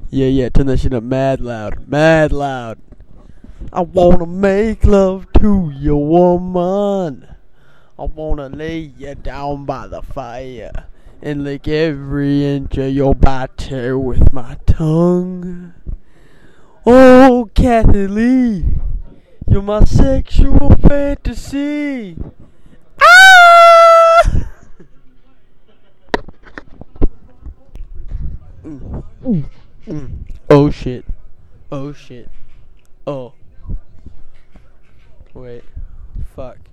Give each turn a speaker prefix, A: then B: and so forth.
A: Yeah, turn that shit up mad loud. Mad loud. I wanna make love to your woman. I wanna lay you down by the fire and lick every inch of your body with my tongue. Oh, Kathy Lee, you're my sexual fantasy. Ah! Oh shit. Oh shit. Oh. Wait. Fuck.